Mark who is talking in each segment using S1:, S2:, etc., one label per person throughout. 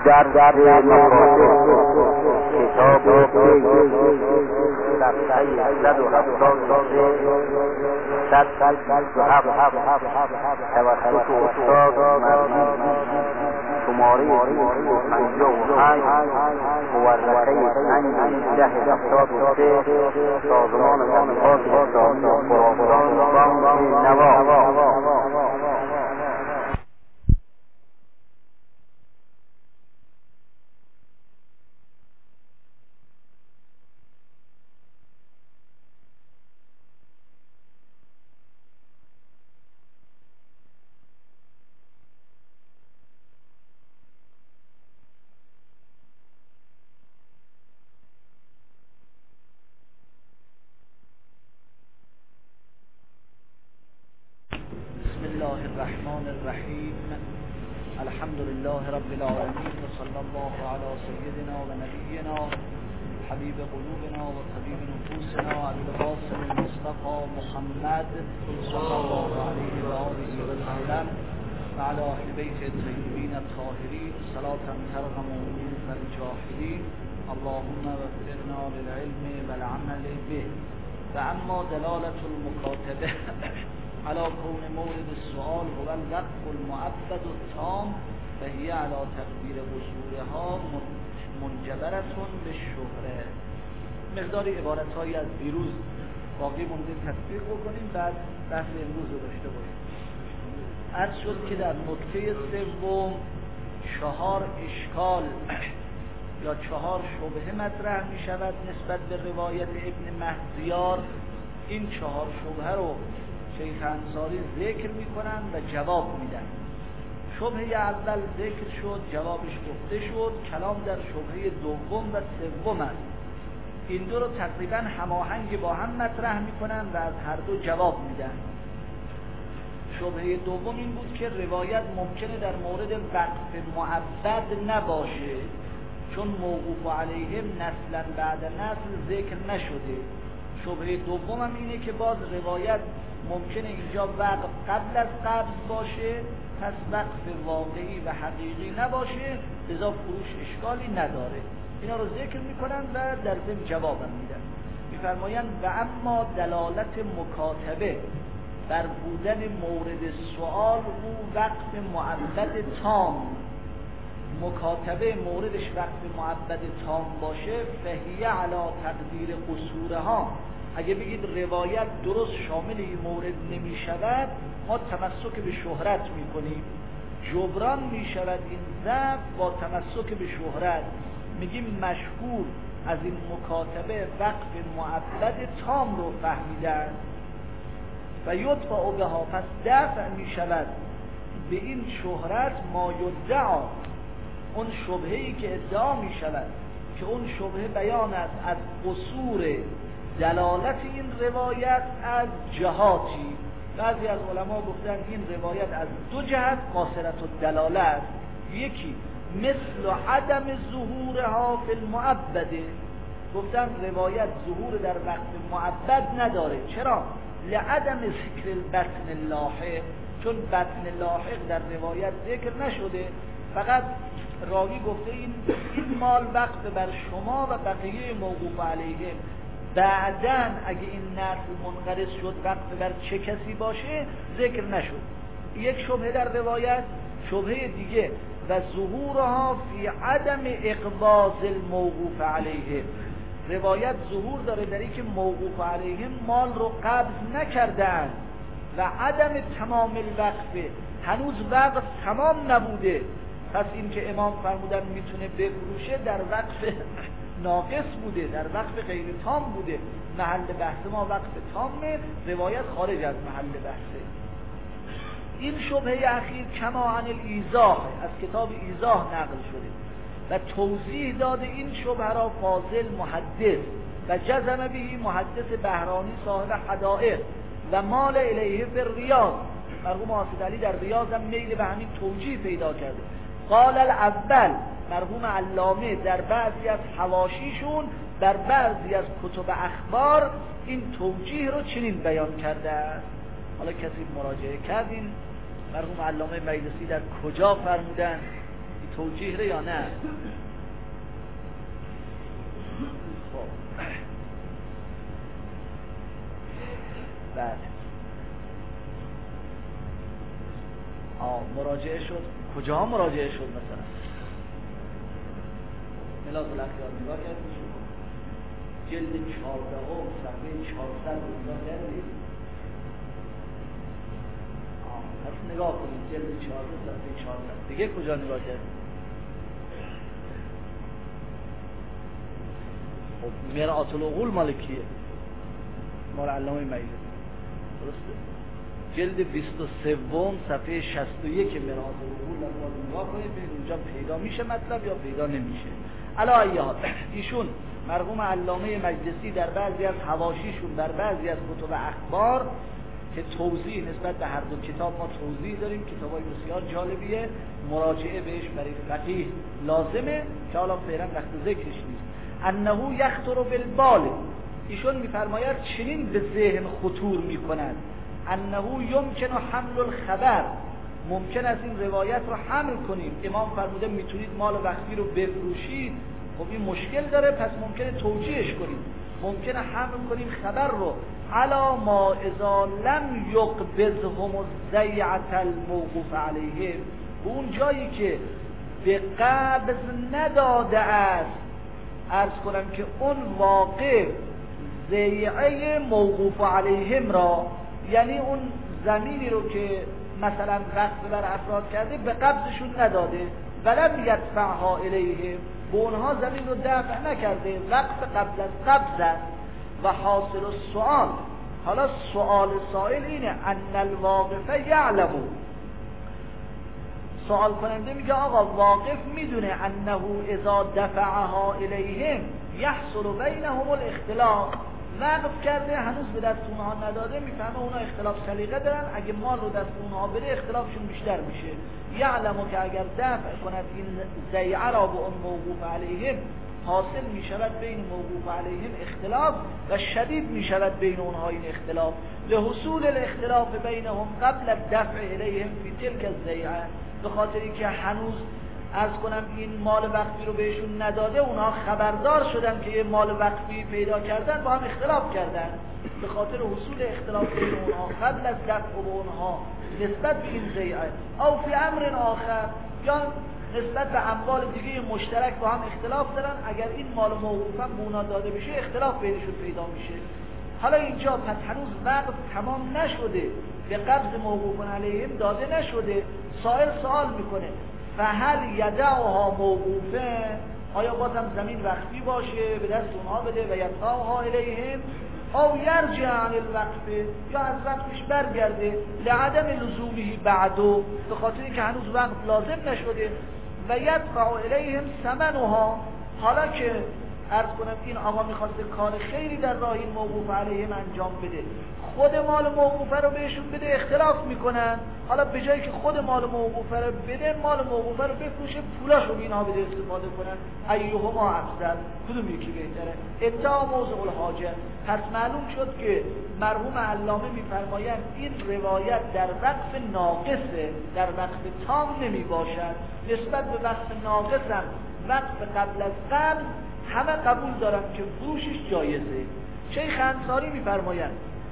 S1: درس مکاتب کتاب صفحه 173 توسط استاد مبنی شماره 255 مورخه 5/10/73 سازمان تبلیغات اسلامی خراسان بانک نوا.
S2: الرحمن الرحیم الحمد لله رب العالمین و صلی الله علی سیدنا و نبینا حبیب قلوبنا و طبیب نفوسنا ابی القاسم المصطفى محمد صلی الله علیه و آله و سلم و علی اهل بیت الطیبین الطاهرین صلاة ترحم قلوب الجاهلین اللهم وفقنا للعلم والعمل به. و اما دلالة المکاتبه على كون مورد السؤال هو الوقف المعبد التام فهي على تقدير وصولها منجبرة بالشهره. مقداری عبارت‌هایی از دیروز باقی مونده تطبیق بکنیم، بعد بحث امروز رو داشته باشیم. عرض شد که در نکته سوم 4 اشکال یا 4 شبهه مطرح می شود نسبت به روایت ابن مهدیار. این 4 شبهه رو شیخ انصاری ذکر میکنن و جواب میدن. شبهه اول ذکر شد، جوابش گفته شد. کلام در شبهه دوم و سوم است. این دو رو تقریبا هماهنگ با هم مطرح میکنن و از هر دو جواب میدن. شبهه دوم این بود که روایت ممکنه در مورد وقف معبد نباشه، چون موقوف علیهم نسلا بعد نسل ذکر نشده. شبهه دوم هم اینه که باز روایت ممکنه اینجا وقف قبل از قبض باشه، پس وقف واقعی و حقیقی نباشه، لذا فروش اشکالی نداره. اینا رو ذکر میکنن و در ضمن جوابم میدن. میفرمایند و اما دلالت مکاتبه بر بودن مورد سوال او وقف معبد تام، مکاتبه موردش وقف معبد تام باشه فهی علی تقدیر قصورها. اگه بگید روایت درست شامل این مورد نمی شود، ما تمسک به شهرت می کنیم. جبران می شود این ضعف با تمسک به شهرت. میگیم مشهور از این مکاتبه وقف معبد تام رو فهمیدن و یدفع بها، پس دفع می شود به این شهرت ما یدعا، اون شبهه‌ای که ادعا می شود که اون شبهه بیان است از قصور دلالت این روایت از جهاتی. بعضی از علما گفتن این روایت از 2 جهت قاصرت الدلاله است. یکی مثل عدم ظهورها فی المعبد، گفتن روایت ظهور در وقت معبد نداره. چرا؟ لعدم ذکر البطن اللاحق، چون بطن لاحق در روایت ذکر نشده، فقط راوی گفته این مال وقف بر شما و بقیه موقوف علیه. بعدن اگه این نسل منقرض شد وقف بر چه کسی باشه ذکر نشد. یک شبهه در روایت. شبهه دیگه و ظهورها فی عدم اقباض الموقوف علیه، روایت ظهور داره در این که موقوف علیه مال رو قبض نکردن و عدم تمام الوقف، هنوز وقف تمام نبوده. پس این که امام فرمودن میتونه بفروشه در وقف ناقص بوده، در وقف غیر تام بوده. محل بحث ما وقف تامه، روایت خارج از محل بحثه. این شبهه اخیر کما عن الایضاح، از کتاب ایضاح نقل شده و توضیح داده این شبهه را فاضل محدث و جزم بهی محدث بهرانی صاحب حدائق و مال الیه فی الریاض. مرحوم حافظ علی در ریاض هم میل به همین توجیه پیدا کرده. قال الاول، مرحوم علامه در بعضی از حواشیشون در بعضی از کتب اخبار این توجیه رو چنین بیان کرده است. حالا کسی مراجعه کردین مرحوم علامه مجلسی در کجا فرمودن؟ این توجیه یا نه؟ خب بعد مراجعه شد. کجا مراجعه شد؟ مثلا ملاذ الاخیار نگاه کردید، جلد 14 صفحه 400 نگاه کردید؟ پس نگاه کنید جلد 14 صفحه 400. دیگه کجا نگاه کردید؟ خب مرآة العقول مال کیه؟ مال علامه مجلسی، درسته؟ جلد 23 صفحه 61 مرآة العقول رو نگاه کنید، ببینید اونجا پیدا میشه مطلب یا پیدا نمیشه. علا ای حال ایشون مرحوم علامه مجلسی در بعضی از حواشیشون در بعضی از کتب اخبار که توضیح نسبت به هر دو کتاب ما توضیح داریم، کتابای بسیار جالبیه، مراجعه بهش برای فقیه لازمه که حالا فعلا وقت ذکرش نیست. انه یخطر بالبال، ایشون میفرماید چنین به ذهن خطور میکند، انه یمکن حمل الخبر، ممکن است این روایت رو حمل کنیم. امام فرموده میتونید مال وقفی رو بفروشید، خب این مشکل داره، پس ممکنه توجیهش کنیم، ممکنه حمل کنیم خبر رو علا ما اذا لم یقبضهم الزیعة الموقوف علیهم، اون جایی که به قبض نداده است، عرض کنم که اون واقع زیعه موقوف علیهم را، یعنی اون زمینی رو که مثلا غصب بر افراد کرده به قبضشون نداده، ولم یدفعها الیهم، به اونها زمین رو دفع نکرده، وقف قبل از قبض است. و حاصل السؤال، حالا سؤال سائل اینه، ان الواقف یعلم، سوال کننده میگه آقا واقف میدونه انه اذا دفعها الیهم یحصل بینهم الاختلاف، وقف کرده هنوز به دست اونها نداده، میفهمه اونها اختلاف سلیقه دارن، اگه مال رو دست اونها بده اختلافشون بیشتر میشه. یعلمو که اگر دفع کند این زیعه را به اون موقوف علیهم، حاصل میشود بین موقوف علیهم اختلاف و شدید میشود بین اونها این اختلاف، لحصول الاختلاف بینهم قبل الدفع الیهم فی تلک الزیعه، به خاطر اینکه هنوز عرض کنم این مال وقفی رو بهشون نداده، اونها خبردار شدن که یه مال وقفی پیدا کردن، با هم اختلاف کردن، به خاطر حصول اختلاف بین اونها قبل از دفع به اونها نسبت به این زیعه، او فی امر آخر، یا نسبت به اموال دیگه مشترک با هم اختلاف دارن، اگر این مال موقوفا به اونا داده بشه اختلاف بینشون پیدا میشه. حالا اینجا پس هنوز وقت تمام نشده، به قبض موقوف علیهم داده نشده، سائل سوال میکنه فهل یدعها موقوفه، آیا بازم زمین وقفی باشه به دست اونها بده و یدفعها الیهم، او یرجع عن الوقف، یا از وقفش برگرده، لعدم لزومه بعدو، به خاطر اینکه هنوز وقت لازم نشده، و یدفع الیهم ثمنها، حالا که عرض کنم این آقا میخواسته کار خیری در راه این موقوف علیهم انجام بده، خود مال موقوفه رو بهشون بده، اختلاف میکنن، حالا به جایی که خود مال موقوفه رو بده، مال موقوفه رو بفروشه، پولاشو اینا بده استفاده کنن، ایهما افضل، کدوم یکی بهتره؟ انتها موضع الحاجه. پس معلوم شد که مرحوم علامه میفرمایند این روایت در وقف ناقصه، در وقف تام نمی باشد. نسبت به وقف ناقصم وقف قبل از قبل همه قبول دارن که فروشش جایزه. شیخ انصاری میفرمایند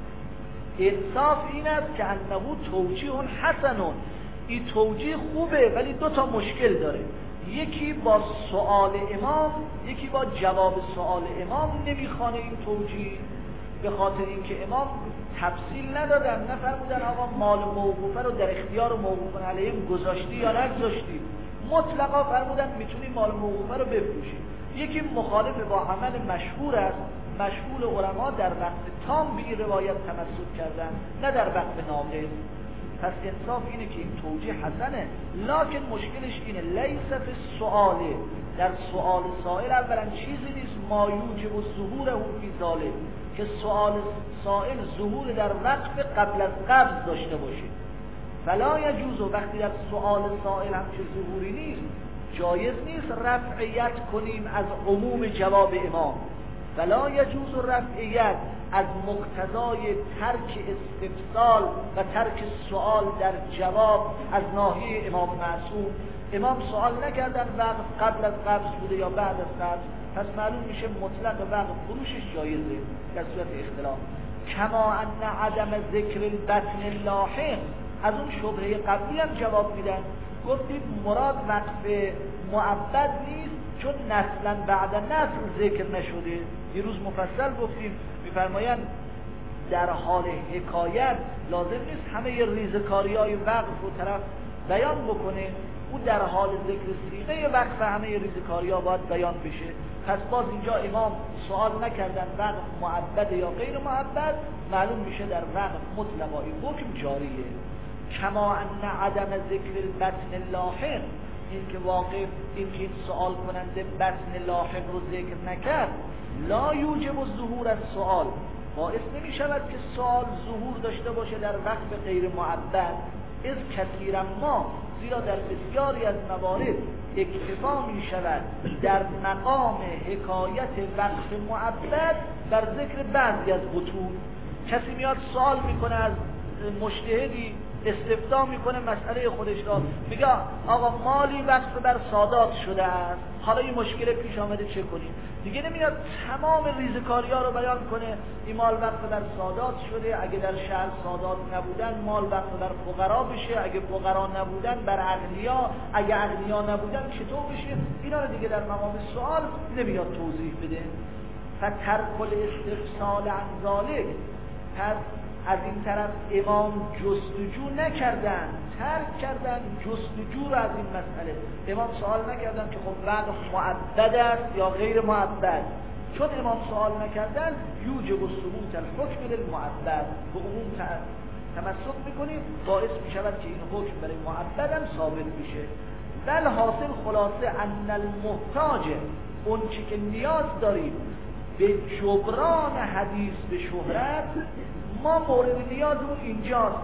S2: انصاف این است که انه توجیه حسنون، این توجیه خوبه ولی دو تا مشکل داره، یکی با سؤال امام، یکی با جواب سؤال امام نمیخوانه این توجیه، به خاطر اینکه امام تفصیل ندادن، نفرمودن آقا مال موقوفه رو در اختیار موقوف علیهم گذاشتی یا نگذاشتی، مطلقا فرمودن میتونی مال موقوفه رو بفروشی. یکی مخالف با عمل مشهور است، مشهور علما در وقت تام به این روایت تمسک کردن، نه در وقت ناقص. پس انصاف اینه که این توجیه حسنه، لکن مشکلش اینه لیس فی السؤال، در سؤال سائل اولا چیزی نیست ما یوجب ظهوره فی ذلک، که سؤال سائل ظهور در وقف قبل از قبض داشته باشه. فلا یجوز، وقتی در سؤال سائل هم چه ظهوری نیست، جایز نیست رفعیت کنیم از عموم جواب امام، ولا یجوز رفعیت از مقتضای ترک استفسال و ترک سؤال در جواب از ناحیه امام معصوم. امام سوال نکردن وقف قبل از قبض بوده یا بعد از قبض، پس معلوم میشه مطلق وقف فروشش جایزه در صورت اختلاف. کما ان عدم ذکر البطن لاحق، از اون شبهه قبلی هم جواب میدن، گفتید مراد وقف مؤبد نیست چون نسلا بعد نسل ذکر نشده. دیروز مفصل گفتیم، میفرمایند در حال حکایت لازم نیست همه ریزکاری‌های وقف رو طرف بیان بکنه، او در حال ذکر صیغه وقف همه ریزکاری‌ها باید بیان بشه. پس باز اینجا امام سوال نکردن وقف مؤبد یا غیر مؤبد، معلوم میشه در وقف مطلقا این حکم جاریه. کما ان عدم ذکر البطن لاحق، این که واقع این که سوال کننده بطن لاحق رو ذکر نکرد، لا یوجب ظهور السؤال، باعث نمی شود که سوال ظهور داشته باشه در وقف غیر مؤبد. از کثیرا ما، زیرا در بسیاری از موارد اکتفا می شود در مقام حکایت وقف مؤبد بر ذکر بعضی از بطون. کسی میاد سوال میکنه از مجتهدی، استفتاء میکنه مسئله خودش را، میگه آقا مالی وقف بر سادات شده است، حالا این مشکل پیش آمده چه کنیم؟ دیگه نمیاد تمام ریزکاری‌ها رو بیان کنه، این مال وقف بر سادات شده، اگه در شهر سادات نبودن مال وقف بر فقرا بشه، اگه فقرا نبودن بر اغنیا، اگه اغنیا نبودن چطور بشه؟ اینا رو دیگه در مقام سوال نمیاد توضیح بده. فترک الاستفسال عن ذلک، پس از این طرف امام جستجو نکردن، ترک کردن جستجو رو از این مسئله. امام سوال نکردن که خب وقف مؤبد است یا غیر مؤبد، چون امام سوال نکردن یوجب ثبوت الحکم للمؤبد، به عموم تمسک میکنیم، باعث میشود که این حکم برای مؤبد هم ثابت بشه. بل حاصل خلاصه ان المحتاج، اون چی که نیاز داریم به جبران حدیث به شهرت، ما مورد نیازمون اینجاست.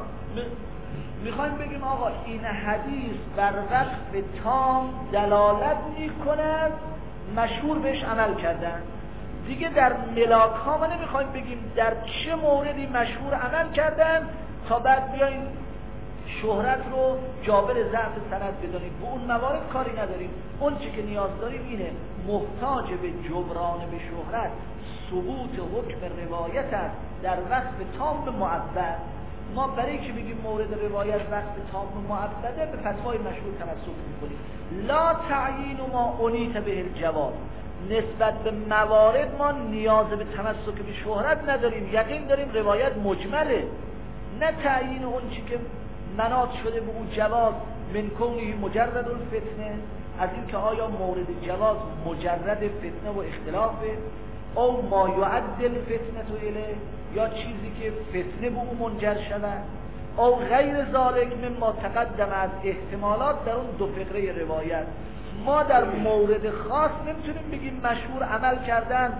S2: میخوایم بگیم آقا این حدیث بر وقف تام دلالت میکند، مشهور بهش عمل کردن. دیگه در ملاک ها ما نمیخوایم بگیم در چه موردی مشهور عمل کردن تا بعد بیاییم شهرت رو جابر ضعف سند بدانیم. به اون موارد کاری نداریم. اون چی که نیاز داریم اینه، محتاج به جبران به شهرت ثبوت حکم روایت است در وقف تام مؤبد. ما برای که بگیم مورد روایت وقف تام مؤبده به فتوای مشهور تمسک میکنیم. لا تعیین ما انیت به الجواب، نسبت به موارد ما نیاز به تمسک به شهرت نداریم، یقین داریم روایت مجمله. نه تعیین اون چی که مناط شده به اون جواز من کونه مجرد الفتنه، از این که آیا مورد جواز مجرد فتنه و اختلافه، او ما یعدل فتنه تو اله، یا چیزی که فتنه به اون منجر شود، او غیر ذالک مما تقدم از احتمالات در اون دو فقره روایت. ما در مورد خاص نمیتونیم بگیم مشهور عمل کردن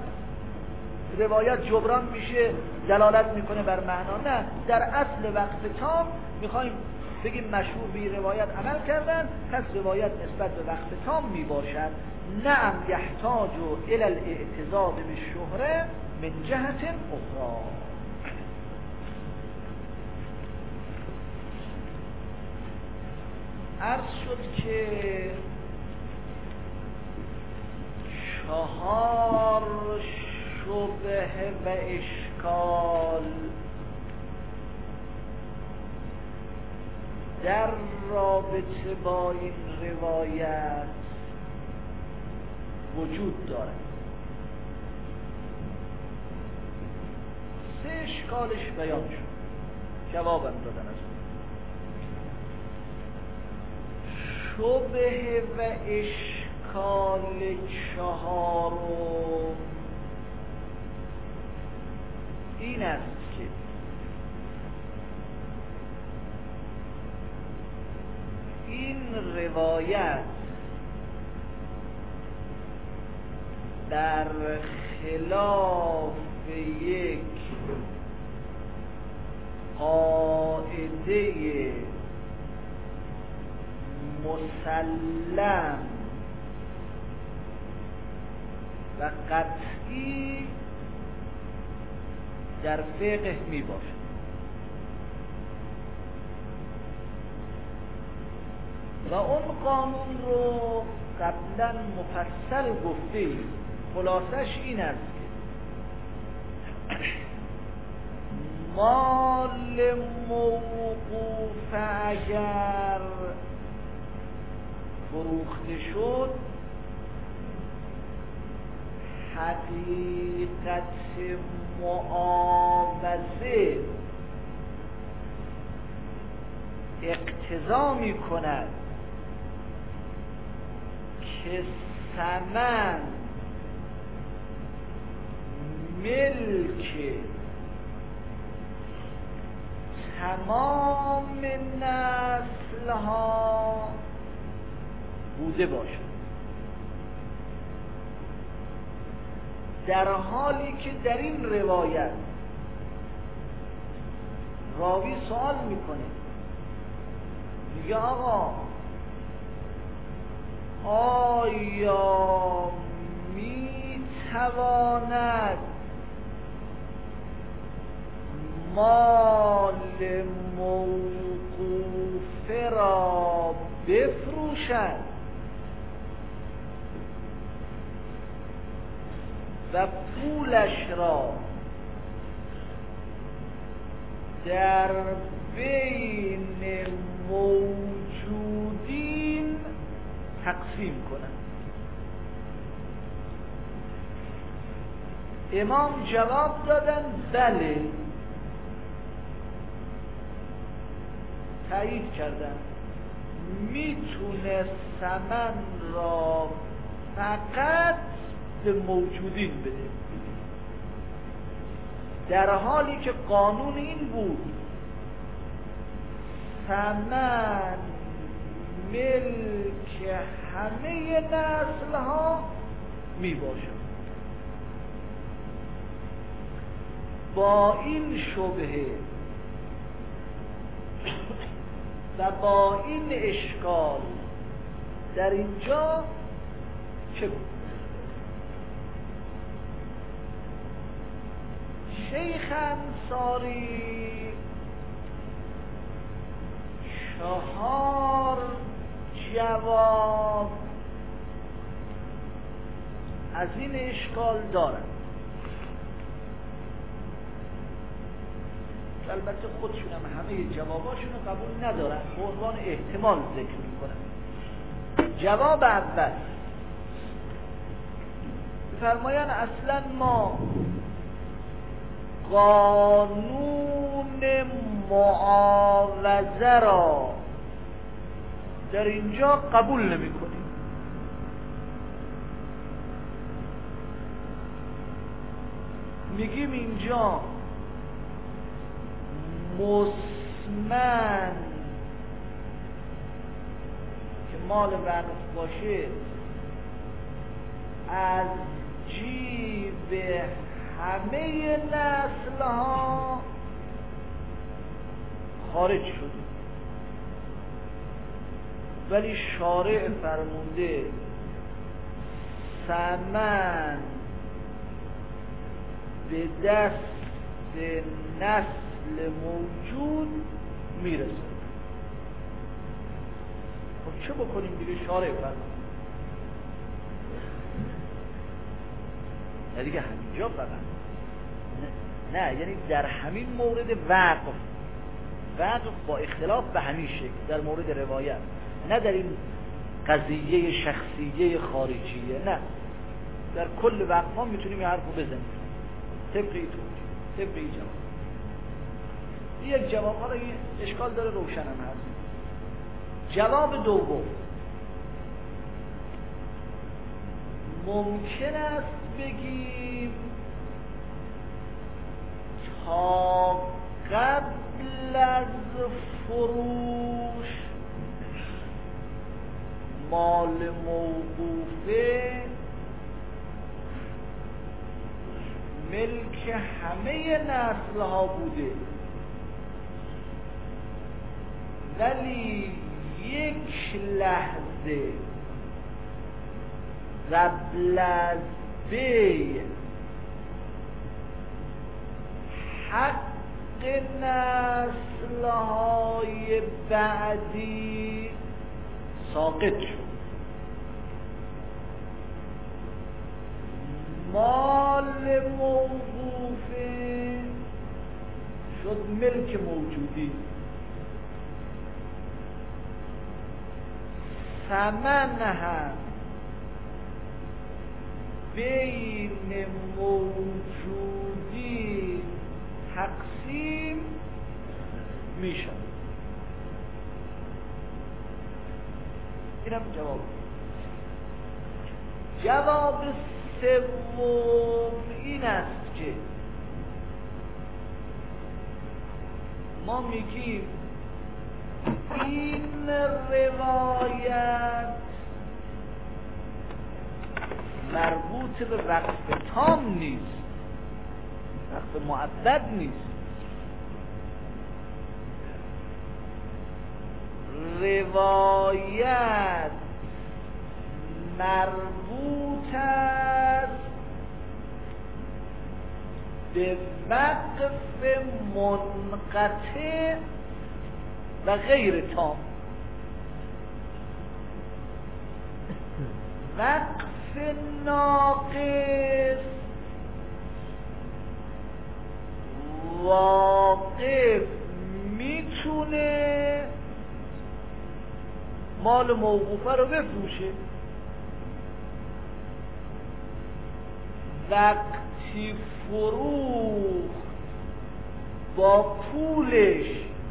S2: روایت جبران میشه دلالت میکنه بر معنا. نه، در اصل وقف تام میخوایم بگیم مشهور به روایت عمل کردن، پس روایت نسبت به وقف تام میباشد. نعم یحتاج الى الاعتزاز بالشهره من جهت اخرى. عرض شد که 4 شبهه و اشکال در رابطه با این روایت وجود دارد. 3 اشکالش بیان شد، جوابم دادن از اون. شبهه و اشکال 4 این است که این روایت در خلاف یک قاعده مسلم و قطعی در فقه می باشد.
S1: 4
S2: و اون قانون رو قبلا مفصل گفته خلاصش این است که مال موقوف اگر فروخته شد حقیقت معاوضه اقتضا می کند که ثمن ملک تمام نسلها بوده باشد، در حالی که در این روایت راوی سوال میکنه، میگه آقا آیا میتواند مال موقوفه را بفروشد و پولش را در بین موجودین تقسیم کنند؟ امام جواب دادن بله، تایید کردن میتونه ثمن را فقط به موجودین بده، در حالی که قانون این بود ثمن ملک همه نسل ها می باشد. با این شبهه و با این اشکال در اینجا چه بود؟ شیخ انصاری 4 جواب از این اشکال دارند. البته خودشون هم همه جواباشون رو قبول ندارن، به عنوان احتمال ذکر میکنن. جواب اول فرمایان اصلا ما قانون معاوضه را در اینجا قبول نمی کنیم. میگیم اینجا مسمن که مال وقف باشه از جیب همه نسل ها خارج شده، ولی شارع فرمونده ثمن به دست نسل موجود میرسه. خب چه بکنیم دیگه؟ شارع فرمونده نه دیگه همینجا فقط نه، یعنی در همین مورد وقف با اختلاف به همین شکل در مورد روایت، نه در این قضیه شخصیه خارجیه، نه در کل وقف ها میتونیم یه حرف رو بزنیم طبقی جواب. یک جواب ها این اشکال داره، روشن هم هست. جواب دوم ممکن است بگیم تا قبل از فروش مال موقوفه ملک همه نسل ها بوده، ولی یک لحظه قبل از بیع حق نسل‌های بعدی ساقط شد. مال موقوفه شد ملک موجودی. ثمن هم بین موجودی تقسیم میشن. اینم جواب سوم این است که ما میگیم این روایت مربوط به وقف تام نیست، وقف مؤبد نیست. روایت مربوط است به وقف منقطع و غیر تام. وقف ناقص واقف میتونه مال موقوفه رو بفروشه. وقتی فروخت با پولش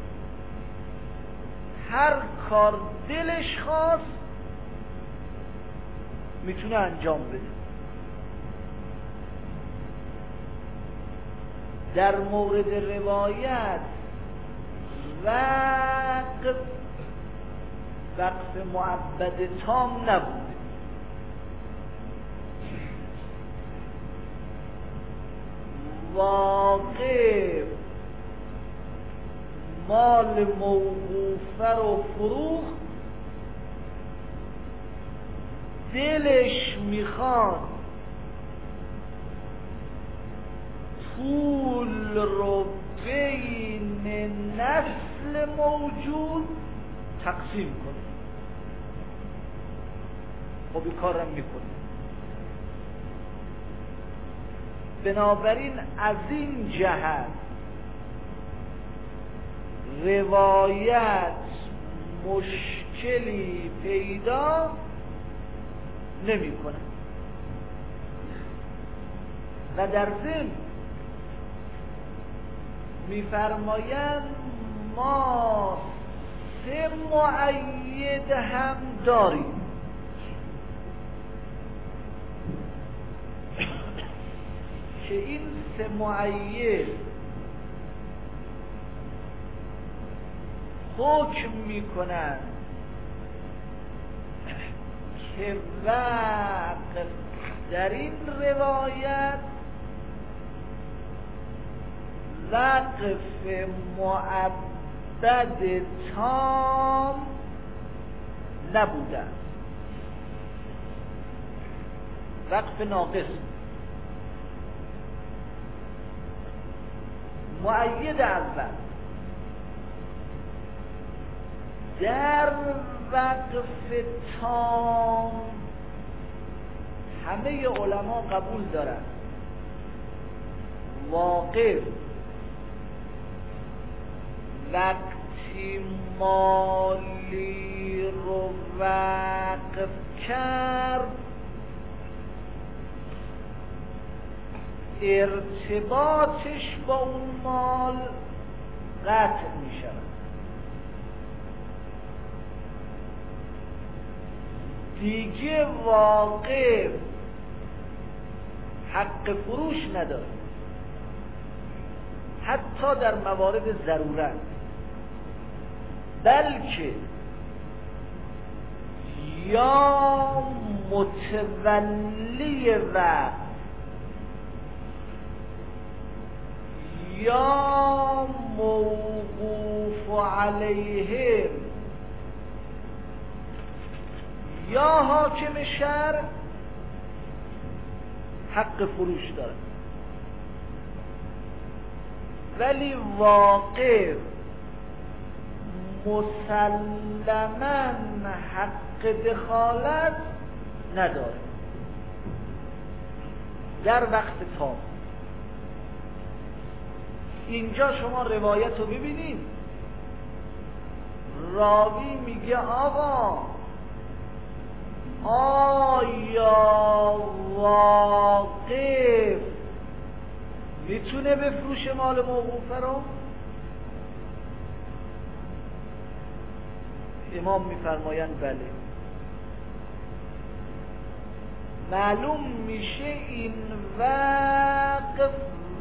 S2: هر کار دلش خواست میتونه انجام بده. در مورد روایت وقف مؤبد تام نبوده. واقف مال موقوفه رو فروخت، دلش میخواد پول رو بین نسل موجود تقسیم کنه. خب این کارم میکنه. بنابراین از این جهت روایت مشکلی پیدا نمیکنه. و در ضمن میفرمایند ما 3 مؤید هم داریم. که این 3 مؤید حکم میکنند که وقف در این روایت وقف مؤبد تام نبوده، وقف ناقص. مؤید اول در وقف تام همه علما قبول دارند واقف وقتی مالی رو وقف کرد ارتباطش با اون مال قطع می شود. دیگه واقف حق فروش نداره، حتی در موارد ضرورت، بلکه یا متولی وقت یا موقوف علیهم یا حاکم شرع حق فروش داره، ولی واقف مسلماً حق دخالت نداره در وقت تام. اینجا شما روایت رو ببینید، راوی میگه آقا آیا واقف میتونه بفروشه مال موقوفه رو؟ امام میفرمایند بله. معلوم میشه این وقف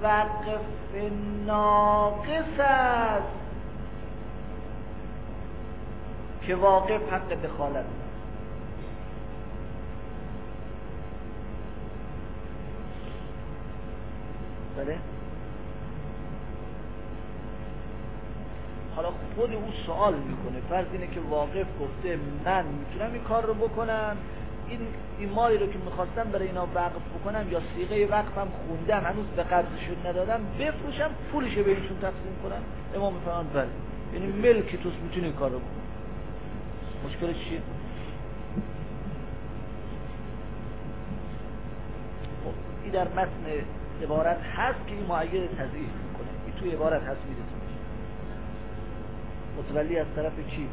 S2: ناقص است که واقف حق دخالت است. بله. حالا خود او سوال میکنه، فرض اینه که واقف گفته من میتونم این کار رو بکنم، این مالی رو که میخواستم برای اینا وقف بکنم یا صیغه وقفم خوندم هنوز به قبضشون ندادم، بفروشم پولشو بهشون تقسیم کنم. امام میفرماند بله، یعنی ملک توست، میتونی این کار رو بکنی. مشکلش چیه؟ خب این در متن عبارت هست که این معید تضعیف میکنه، این توی عبارت هست میرسه متولی از طرف چی؟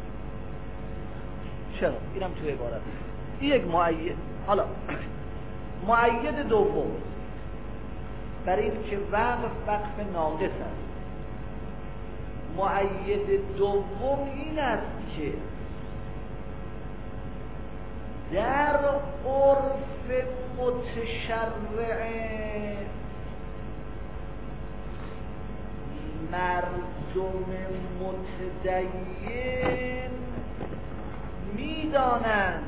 S2: چرا؟ اینم توی عبارت هست. این یک معید. حالا معید دوم برای این که وقف ناقص است، معید دوم این است که در عرف متشرعه مردم متدین میدانند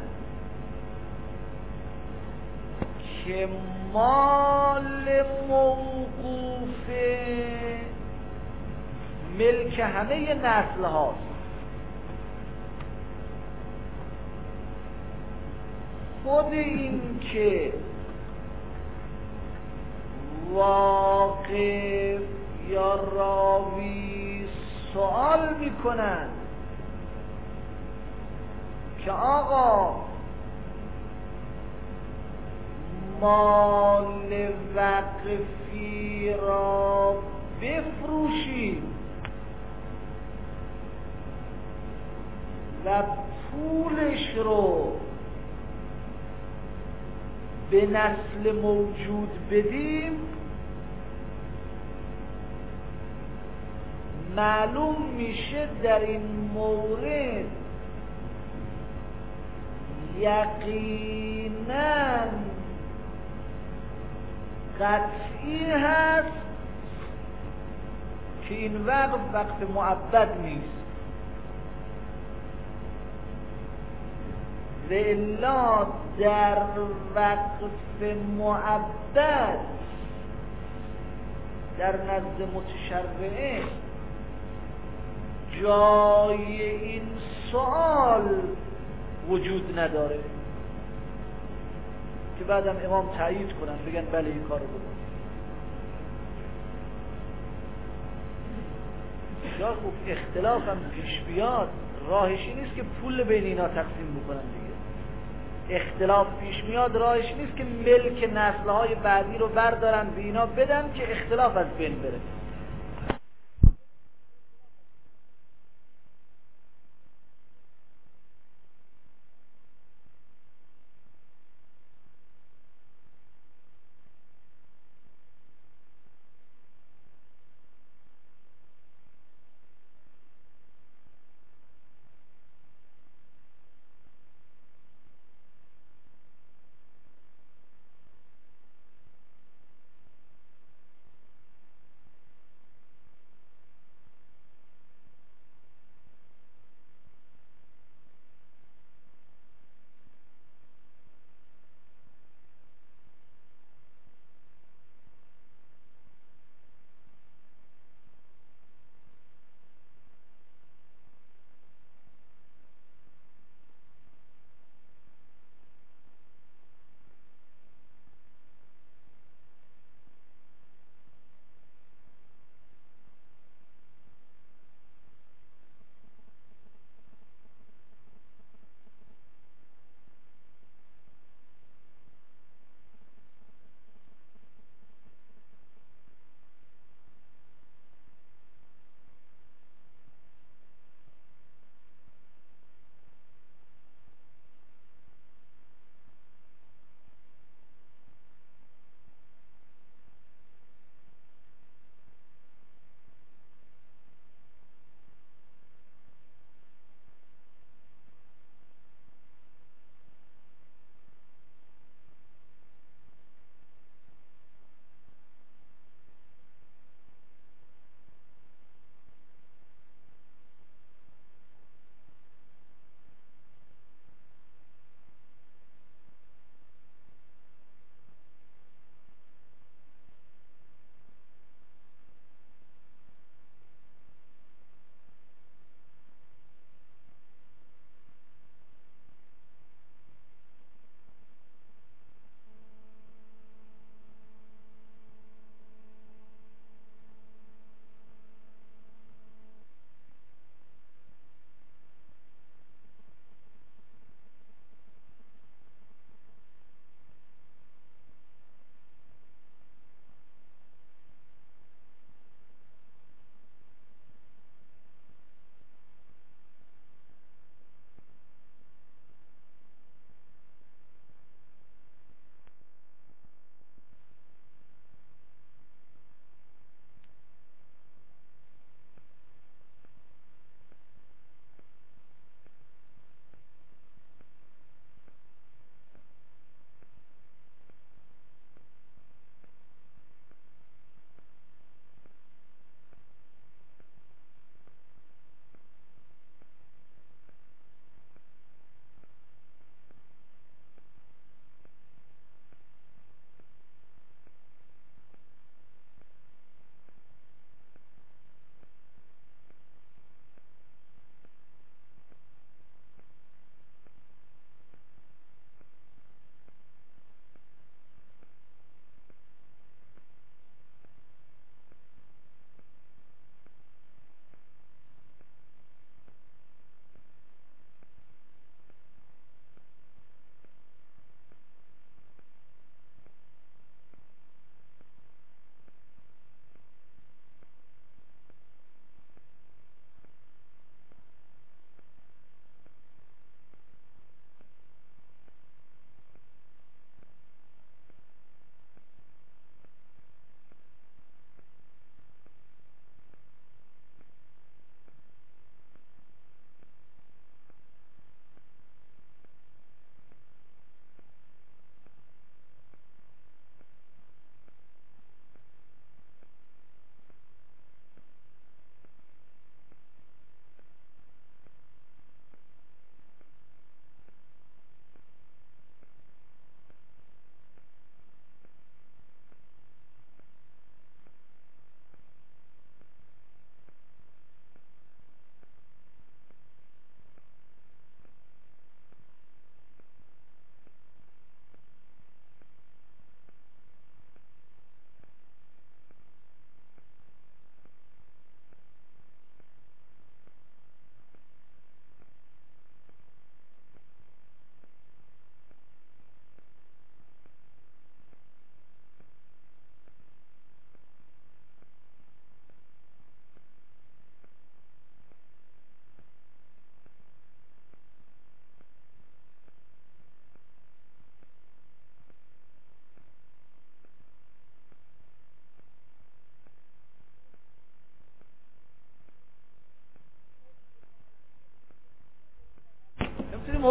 S2: که مال موقوفه ملک همه نسل هاست. خود این که واقف یا راوی سوال میکنن که آقا مال وقفی را بفروشید و پولش رو به نسل موجود بدیم، معلوم میشه در این مورد یقیناً قطعی هست که این وقف معبد نیست، و الا در وقف معبد در نزد متشرعه جای این سوال وجود نداره که بعدم امام تایید کنن بگن بله این کارو بکن. یا خوب اختلاف هم پیش بیاد، راهشی نیست که پول بین اینا تقسیم بکنن دیگه. اختلاف پیش میاد، راهش نیست که ملک نسل‌های بعدی رو بردارن به اینا بدن که اختلاف از بین بره.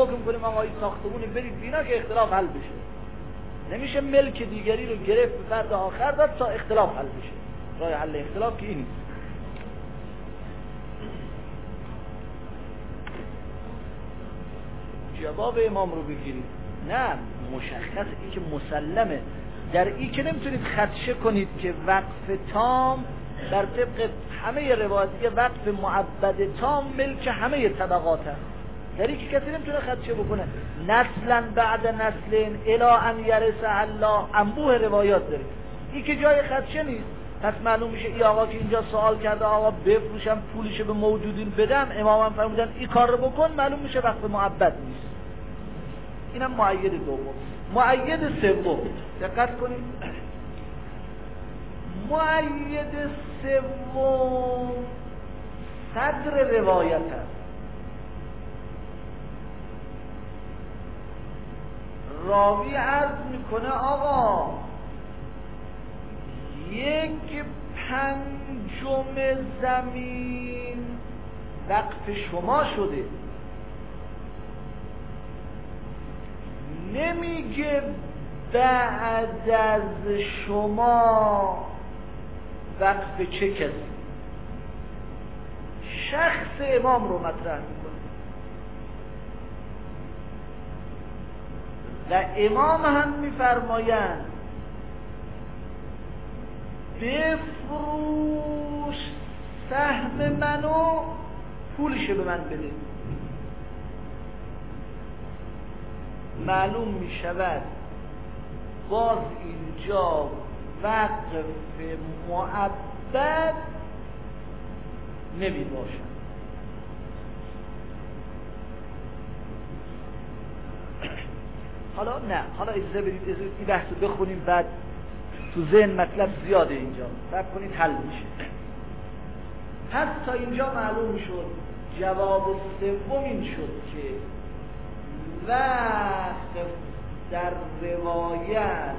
S2: حکم کنیم آقا این ساختمونی برید بینا که اختلاف حل بشه. نمیشه ملک دیگری رو گرفت به فرد آخر داد تا اختلاف حل بشه. راه حل اختلاف که این نیست. جواب امام رو بگیرید. نه، مشخص این که مسلمه در این که نمیتونید خدشه کنید که وقف تام در طبق همه روایتی وقف معبد تام ملک همه طبقات هست. در این که کسی نمیتونه خدشه بکنه. نسلا بعد نسلین الی ان یرث الله، انبوه روایات داره. این که جای خدشه نیست. پس معلوم میشه این آقا که اینجا سوال کرده آقا بفروشم پولشو به موجودین بدم، امام هم فرمودن این کار رو بکن، معلوم میشه وقف معبد نیست. اینم مؤید دوم. مؤید سوم دقت کنید. مؤید سوم صدر روایت است. راوی عرض میکنه آقا 1/5 زمین وقف شما شده. نمیگه بعد از شما وقف چه کسی. شخص امام رو مطرح میکنه و امام هم میفرمایند بفروش سهم منو پولشو به من بده. معلوم می شود باز اینجا وقف معبد نمی باشد. حالا نه، حالا اجازه بدید این بحث رو بخونیم، بعد تو ذهن مطلب زیاده اینجا، بعد کنید حل میشه. پس تا اینجا معلوم شد جواب سوم این شد که وقف در روایت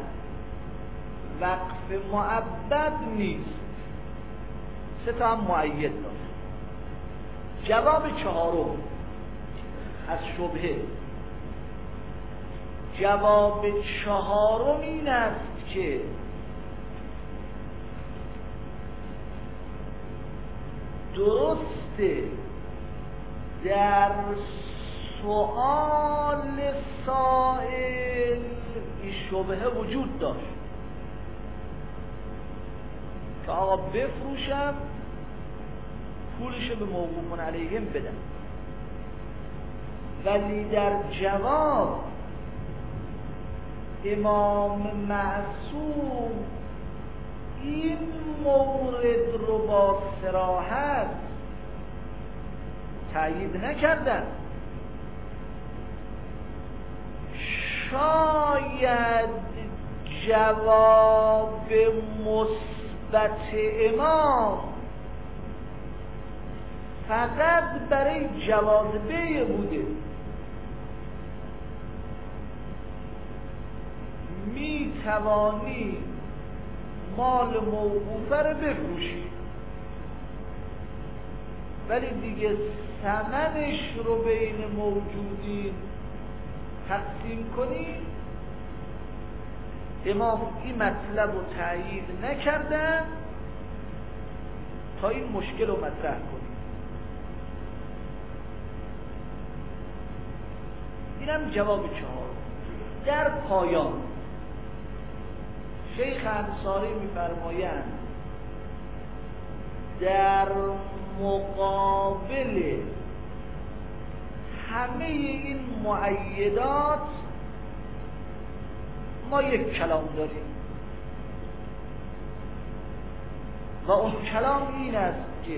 S2: وقف معبد نیست. 3 تا هم مؤید داشت. جواب چهارم از شبهه، جواب چهارم این است که درسته در سؤال سائل این شبهه وجود داشت که آقا بفروشم پولشو به موقوفون علیهم بدم، ولی در جواب امام معصوم این مورد رو با صراحت تأیید نکردن. شاید جواب مثبت امام فقط برای جواز بیع بوده. می توانی مال موقوفه رو بفروشی ولی دیگه ثمنش رو بین موجودین تقسیم کنی. امام این مطلب رو تأیید نکردن تا این مشکل رو مطرح کنی. اینم جواب 4. در پایان شیخ انصاری می‌فرمایند در مقابل همه این مؤیدات ما یک کلام داریم و اون کلام این است که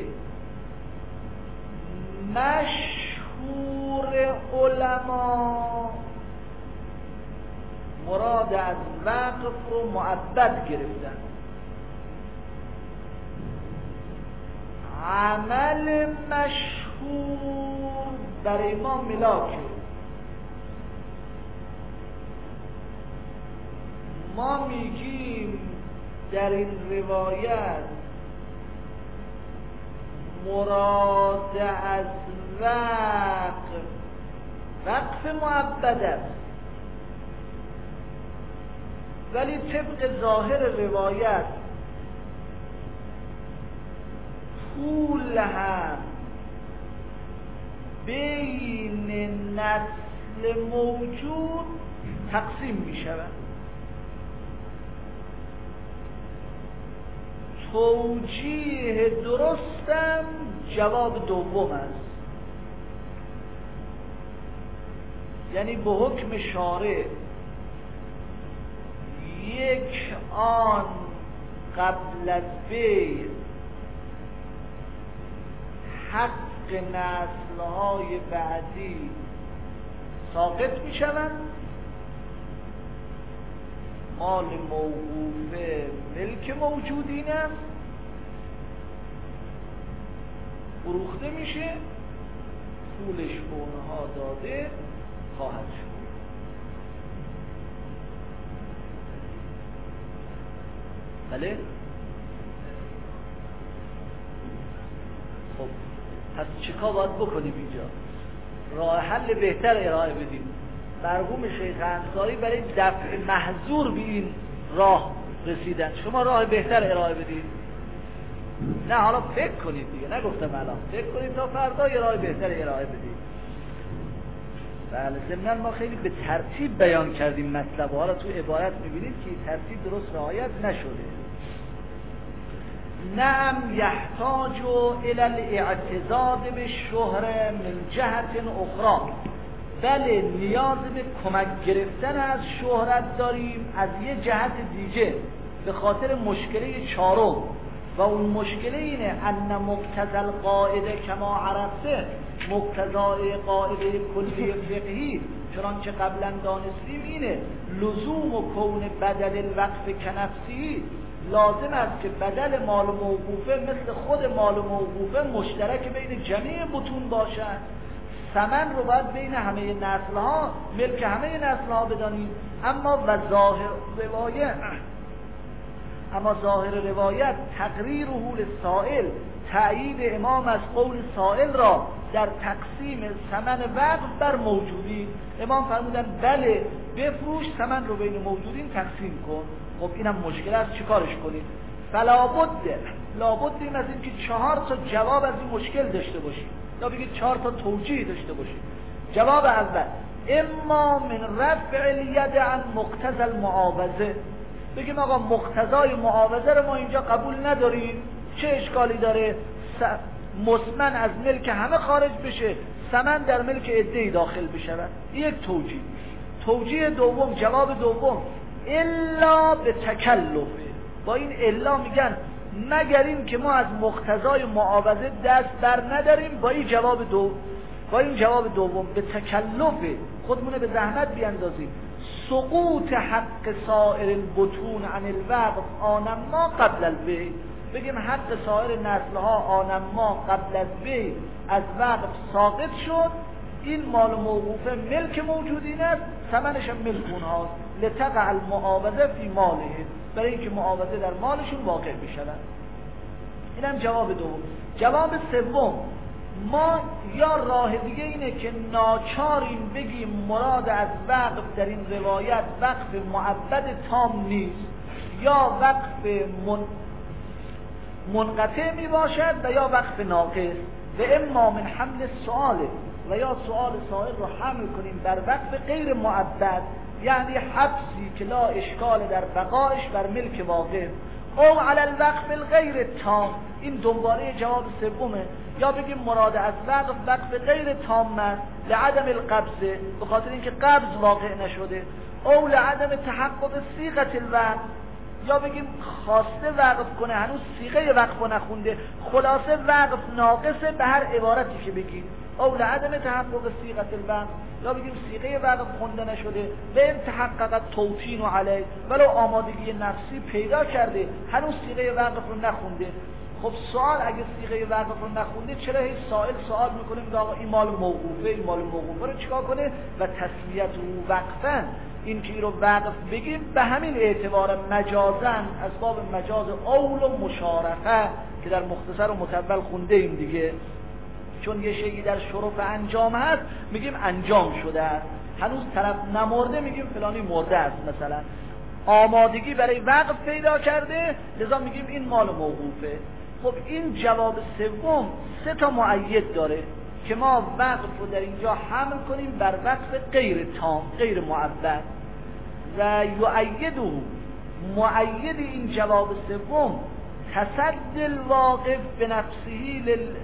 S2: مشهور علما مراد از وقف رو معبد گرفتن. عمل مشهور برای ما ملاکه. ما میگیم در این روایت مراد از وقف وقف معبد است، ولی طبق ظاهر روایت پول هم بین نسل موجود تقسیم می شود. توجیه درستم جواب دوم است، یعنی به حکم شارع یک آن قبل از بیع حق نسل‌های بعدی ساقط می شوند، مال موقوفه ملک موجودین است، فروخته میشه، پولش به اونها داده خواهد شد. بله؟ خب پس چیکار باید بکنیم اینجا؟ راه حل بهتر ارائه بدیم. مرحوم شیخ انصاری برای دفع محظور به این راه رسیدن، شما راه بهتر ارائه بدید. نه حالا فکر کنید دیگه، نگفتم الان، فکر کنید تا فردا یه راه بهتر ارائه بدید. بله، ضمناً ما خیلی به ترتیب بیان کردیم مطلب، حالا تو عبارت میبینید که ترتیب درست رعایت نشده. نعم یحتاج الی الاعتزاز بالشهره من جهت اخرى، بله نیاز به کمک گرفتن از شهرت داریم از یه جهت دیگه، به خاطر مشکله چهارم، و اون مشکله اینه ان مقتضی القاعده کما عرفته، مقتضای قاعده کلی فقهی چنانچه قبلا دانستیم اینه لزوم و کون بدل الوقف کنفسی، لازم است که بدل مال موقوفه مثل خود مال موقوفه مشترک بین جمیع بطون باشد. ثمن رو باید بین همه نسل‌ها ملک همه نسل‌ها بدانیم. اما ظاهر روایت تقریر حول سائل، تأیید امام از قول سائل را در تقسیم ثمن وقف بر موجودین. امام فرمودن بله بفروش، ثمن رو بین موجودین تقسیم کن. خب اینم مشکل است، چیکارش کنیم؟ لابد این از این که 4 تا جواب از این مشکل داشته باشیم، یا بگید 4 تا توجیه داشته باشیم. جواب اول، اما من رفع الید عن مقتضی المعاوضه، بگیم آقا مقتضای معاوضه رو ما اینجا قبول نداریم، چه اشکالی داره؟ مسمن از ملک همه خارج بشه، ثمن در ملک عده‌ای داخل بشود. یک توجیه. توجیه دوم، جواب دوم، الا به تکلفه، با این الا میگن مگر این که ما از مقتضای معاوضه دست بر نداریم. با این جواب دوم به تکلفه، خودمون به زحمت بیاندازیم. سقوط حق سائر البطون عن الوقف آنما قبل البیع، بگیم حق سایر نسلها آنما قبل از بیع از وقف ساقط شد، این مال موقوفه ملک موجودین است، ثمنش هم ملک اونهاست، لتقع المعاوضه فی ماله، برای اینکه معاوضه در مالشون واقع بشود. اینم جواب دوم. جواب سوم، ما یا راه دیگه اینه که ناچاریم بگیم مراد از وقف در این روایت وقف معبد تام نیست، یا وقف منقطع می باشد و یا وقف ناقص، و اما من حمل سؤال، و یا سؤال سائل رو حمل کنیم بر وقف غیر معبد، یعنی حبسی که لا اشکال در بقایش بر ملک واقع، او علی الوقف الغیر تام، این دنباله جواب سومه. یا بگیم مراد از وقف غیر تام است لعدم القبض، به خاطر اینکه قبض واقع نشده، او لعدم تحقق صیغه الوقف، یا بگیم خواسته وقف کنه هنوز صیغه وقف رو نخونده، خلاصه وقف ناقصه به هر عبارتی که بگیم، او لعدم تحقق صیغه الوقف، یا بگیم صیغه وقف خونده نشده، به این تحقق توطین و علیه، ولو آمادگی نفسی پیدا کرده هنوز صیغه وقف رو نخونده. خب سوال اگه صیغه وقف رو نخونده، چرا هی سوال میکنیم که آقا این مال موقوفه، این مال موقوفه رو چیکار کنه؟ و تسمیت رو وقفن، این که این رو وقف بگیم به همین اعتبار مجازن از باب مجاز اول و مشارفه که در مختصر و متول خونده ایم دیگه، چون یه شیئی در شرف انجام هست میگیم انجام شده است، هنوز طرف نمرده میگیم فلانی مرده است، مثلا آمادگی برای وقف پیدا کرده لذا میگیم این مال موقوفه. خب این جواب سوم 3 مؤید داره که ما وقف رو در اینجا حمل کنیم بر وقف غیر تام، غیر معبد. و یؤیده، مؤید این جواب سوم تصدی الواقف بنفسه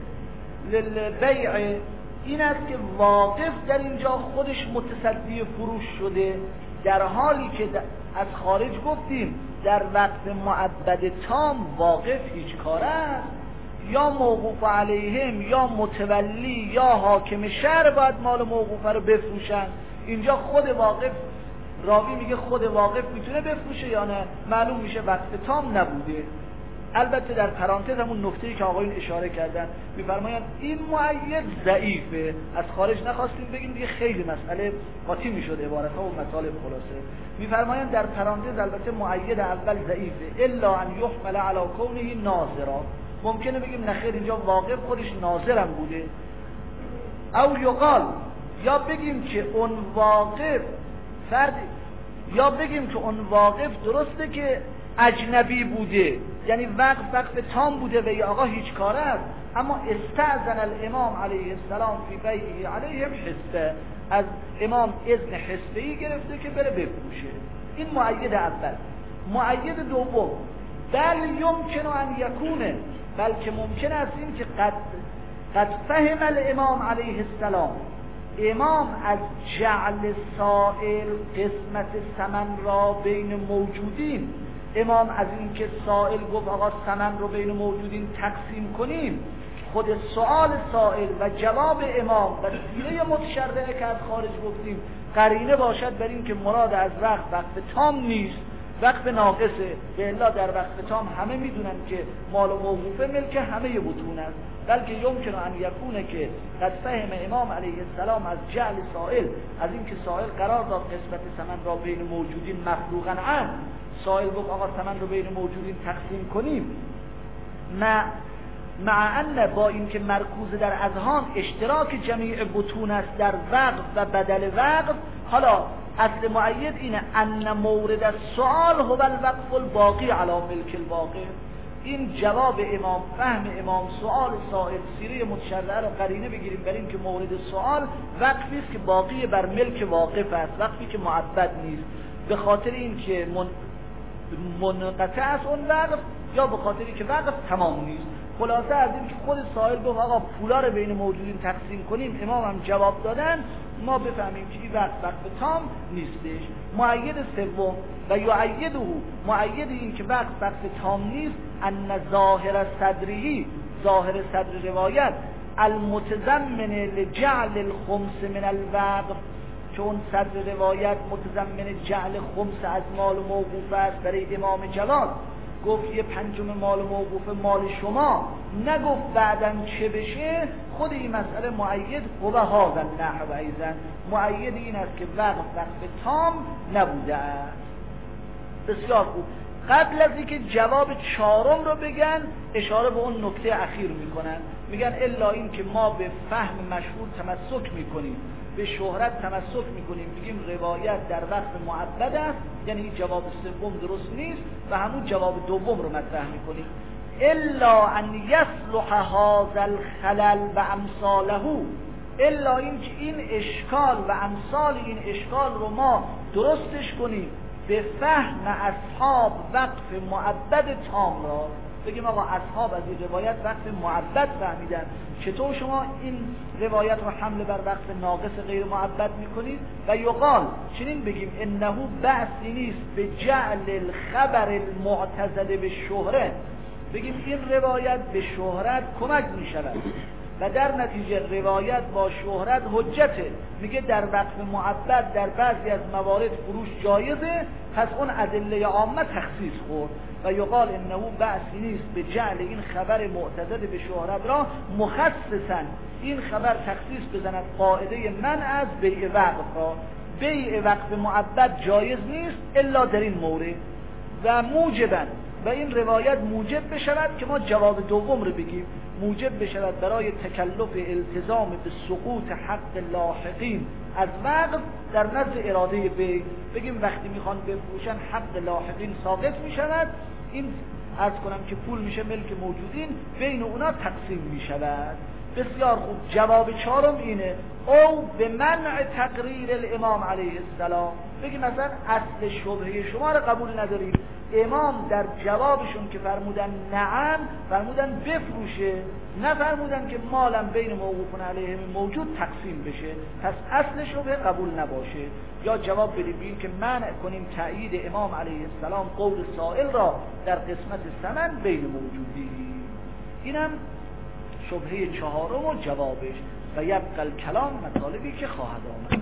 S2: للبیع، این است که واقف در اینجا خودش متصدی فروش شده، در حالی که از خارج گفتیم در وقت معبد تام واقف هیچ کار است، یا موقوف علیهم یا متولی یا حاکم شهر باید مال موقوفه رو بفروشن. اینجا خود واقف، راوی میگه خود واقف میتونه بفروشه یا نه، معلوم میشه وقت تام نبوده. البته در پرانتز همون نکته‌ای که آقایون اشاره کردن میفرمایند این مؤید ضعیفه، از خارج نخواستیم بگیم دیگه خیلی مسئله قاطی میشد عبارت‌ها و مطالب خلاصه. میفرمایند در پرانتز البته مؤید اول ضعیفه الا ان یحمل علی کونه ناظرا، ممکنه بگیم نخیر اینجا واقف خودش ناظرم بوده. او یقال، یا بگیم که اون واقف فرد، یا بگیم که اون واقف درسته که اجنبی بوده، یعنی وقف تام بوده و ای آقا هیچ کار است، اما استأذن الامام علیه السلام فی بیعه علیهم حصه، از امام اذن حصه‌ای گرفته که بره بفروشه. این مؤید اول. مؤید دوم بل یمکن ان یکونه، بلکه ممکن است این که قد فهم الامام علیه السلام، امام از جعل سائل قسمت ثمن را بین موجودین، امام از این که سائل گفت آقا ثمن رو بین موجودین تقسیم کنیم، خود سؤال سائل و جواب امام و سیره متشرعه که از خارج گفتیم قرینه باشد بر این که مراد از وقف تام نیست، وقف ناقصه. به الا در وقف تام همه میدونن که مال و موقوفه ملک همه بطون است، بلکه یمکن ان یکونه که قد فهم امام علیه السلام از جعل سائل، از این که سائل قرار داد قسمت ثمن را بین موجودین مفروغا عن، سائل گفت آقا ثمن رو بین موجودین تقسیم کنیم، مع ان با اینکه مرکوز در اذهان اشتراک جمیع بطون است در وقف و بدل وقف، حالا اصل مؤید اینه ان مورد السؤال هو الوقف الباقی علی ملک الواقع. این جواب امام، فهم امام، سؤال سائل، سیره متشرعه رو قرینه بگیریم بر این که مورد سؤال وقفی است که باقی بر ملک واقف است، وقفی که معبد نیست، به خاطر این که منقطع است اون وقف یا به خاطری که وقف تمام نیست. خلاصه از این که خود سائل گفت آقا پولا رو بین موجودین تقسیم کنیم، امام هم جواب دادن، ما بفهمیم که این وقف تام نیستش. مؤید سوم و یؤیده، مؤید این که وقف تام نیست ان ظاهر صدری، ظاهر صدر روایت المتضمن لجعل الخمس من الوقف، چون صدر روایت متضمن جعل خمس از مال موقوف است برای امام جواد، گفت یه پنجم مال موقوف مال شما، نگفت بعداً چه بشه. خود این مسئله مؤید و هذا النحو ایضا، مؤید این است که وقف تام نبوده است. بسیار خوب. قبل از اینکه جواب چهارم رو بگن اشاره به اون نکته اخیر میکنن، میگن الا این که ما به فهم مشهور تمسک میکنیم، به شهرت تمسک میکنیم، میگیم روایت در وقت معبد است، یعنی جواب سوم درست نیست و همون جواب دوم رو مطرح میکنیم. الا ان یصلح هذا الخلل و امثاله، الا این که این اشکال و امثال این اشکال رو ما درستش کنیم به فهم اصحاب وقف معبد تام را. بگیم آقا اصحاب از این روایت وقت معبد فهمیدن، چطور شما این روایت رو حمل بر وقت ناقص غیر معبد میکنید؟ و یقال چنین بگیم انه بأسی نیست به جعل الخبر المعتزد به شهره، بگیم این روایت به شهرت کمک میشود و در نتیجه روایت با شهرت حجته، میگه در وقت معبد در بعضی از موارد فروش جایزه، پس اون ادله عامه تخصیص خورد. و یقال انه بأسی نیست به جعل این خبر معتزد به شهرت را مخصصا، این خبر تخصیص بزند قاعده من از بیع وقف را، بیع وقف معبد جایز نیست الا در این مورد. و موجبا و این روایت موجب بشود که ما جواب دوم رو بگیم، موجب بشود برای تکلف التزام به سقوط حق لاحقین از وقف در نزد اراده بی، بگیم وقتی میخوان بفروشن حق لاحقین ساقط میشود، این عرض کنم که پول میشه ملک موجودین، بین اونا تقسیم میشود. بسیار خوب. جواب چهارم اینه، او به منع تقریر الامام علیه السلام، بگیم مثلا اصل شبهه شما رو قبول نداریم، امام در جوابشون که فرمودن نعم فرمودن بفروشه، نه فرمودن که مالم بین موقوفون علیهم موجود تقسیم بشه، پس اصل شبهه قبول نباشه. یا جواب بدیم بگیم که منع کنیم تأیید امام علیه السلام قول سائل را در قسمت ثمن بین موجودی. اینم شبهه چهارم و جوابش. و یبقى الکلام مطالبی که خواهد آمد.